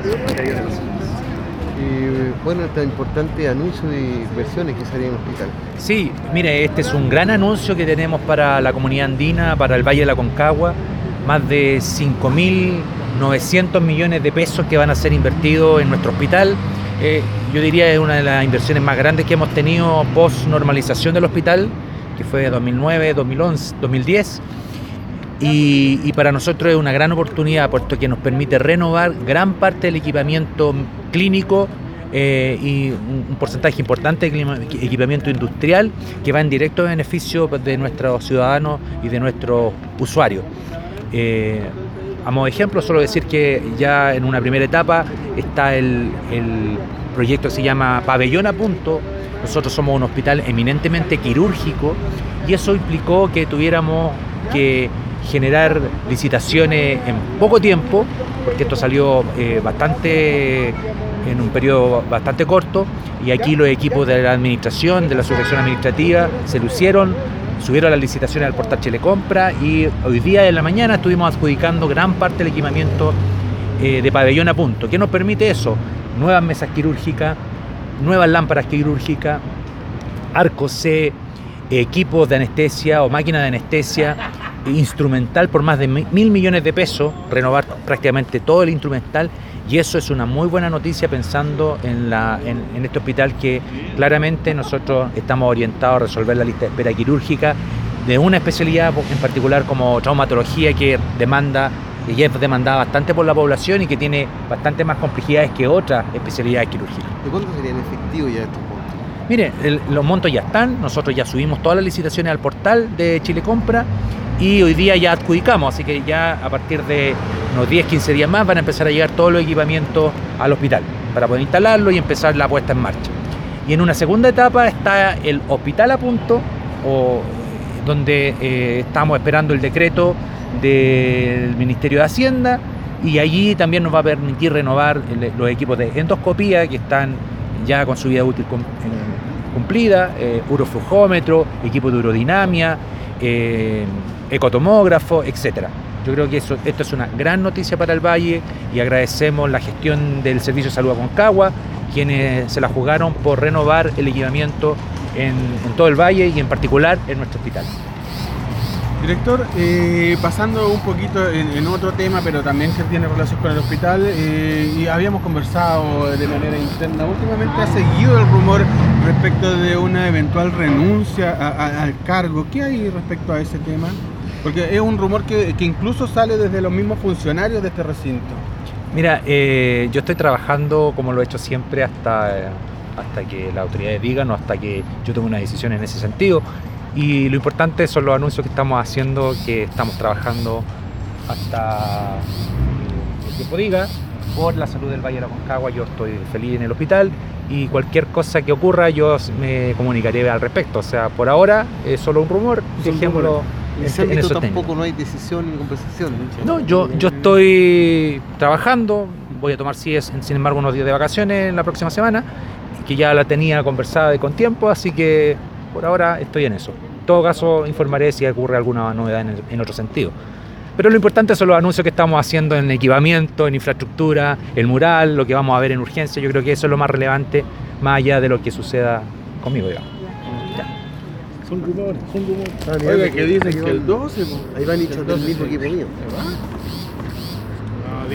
Y bueno, este importante anuncio de inversiones que salían en el hospital. Sí, mire, este es un gran anuncio que tenemos para la comunidad andina, para el Valle de la Concagua, más de 5.900 millones de pesos que van a ser invertidos en nuestro hospital. Yo diría que es una de las inversiones más grandes que hemos tenido post normalización del hospital, que fue 2009, 2011, 2010. Y para nosotros es una gran oportunidad, puesto que nos permite renovar gran parte del equipamiento clínico y un porcentaje importante de equipamiento industrial que va en directo beneficio de nuestros ciudadanos y de nuestros usuarios. A modo de ejemplo, solo decir que ya en una primera etapa está el proyecto que se llama Pabellón a Punto. Nosotros somos un hospital eminentemente quirúrgico y eso implicó que tuviéramos que generar licitaciones en poco tiempo, porque esto salió en un periodo bastante corto, y aquí los equipos de la administración, de la subvención administrativa, se lucieron, subieron las licitaciones al portal Chilecompra y hoy día en la mañana estuvimos adjudicando gran parte del equipamiento de Pabellón a Punto. ¿Qué nos permite eso? Nuevas mesas quirúrgicas, nuevas lámparas quirúrgicas, arcos C, equipos de anestesia o máquinas de anestesia, instrumental por más de 1.000 millones de pesos, renovar prácticamente todo el instrumental, y eso es una muy buena noticia pensando en este hospital que claramente nosotros estamos orientados a resolver la lista de espera quirúrgica de una especialidad en particular como traumatología que ya es demandada bastante por la población y que tiene bastante más complejidades que otras especialidades quirúrgicas. ¿De cuánto serían efectivos ya estos montos? Mire, los montos ya están, nosotros ya subimos todas las licitaciones al portal de Chilecompra y hoy día ya adjudicamos, así que ya a partir de unos 10-15 días más van a empezar a llegar todos los equipamientos al hospital para poder instalarlo y empezar la puesta en marcha. Y en una segunda etapa está el Hospital a Punto, donde estamos esperando el decreto del Ministerio de Hacienda, y allí también nos va a permitir renovar los equipos de endoscopía que están ya con su vida útil cumplida, uroflujómetro, equipo de urodinamia, ecotomógrafo, etcétera. Yo creo que esto es una gran noticia para el Valle y agradecemos la gestión del Servicio de Salud Aconcagua, quienes se la jugaron por renovar el equipamiento en todo el Valle y en particular en nuestro hospital. Director, pasando un poquito en otro tema, pero también que tiene relación con el hospital, y habíamos conversado de manera interna, últimamente ha seguido el rumor respecto de una eventual renuncia al cargo. ¿Qué hay respecto a ese tema? Porque es un rumor que incluso sale desde los mismos funcionarios de este recinto. Mira, yo estoy trabajando como lo he hecho siempre hasta que las autoridades digan o hasta que yo tome una decisión en ese sentido. Y lo importante son los anuncios que estamos haciendo, que estamos trabajando hasta el tiempo diga, por la salud del Valle de la Concagua. Yo estoy feliz en el hospital y cualquier cosa que ocurra yo me comunicaré al respecto. O sea, por ahora es solo un rumor, dejémoslo en ese ámbito tampoco no hay decisión ni conversación. No, yo estoy trabajando, voy a tomar sin embargo unos días de vacaciones en la próxima semana, que ya la tenía conversada y con tiempo, así que por ahora estoy en eso. En todo caso, informaré si ocurre alguna novedad en otro sentido. Pero lo importante son los anuncios que estamos haciendo en equipamiento, en infraestructura, el mural, lo que vamos a ver en urgencia. Yo creo que eso es lo más relevante, más allá de lo que suceda conmigo, digamos. Son rumores. Oiga, que dicen que el 12, ahí van a echar el mismo equipo mío.